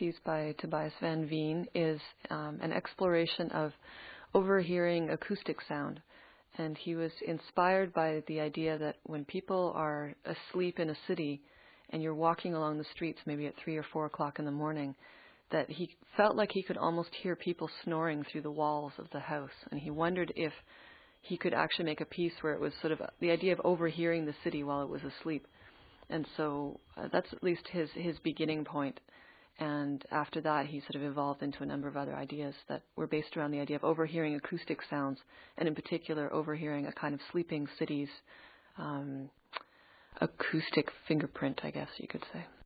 piece by Tobias Van Veen is an exploration of overhearing acoustic sound. And he was inspired by the idea that when people are asleep in a city and you're walking along the streets maybe at 3 or 4 o'clock in the morning, that he felt like he could almost hear people snoring through the walls of the house. And he wondered if he could actually make a piece where it was sort of the idea of overhearing the city while it was asleep. And so that's at least his beginning point. And after that, he sort of evolved into a number of other ideas that were based around the idea of overhearing acoustic sounds, and in particular, overhearing a kind of sleeping city's acoustic fingerprint, I guess you could say.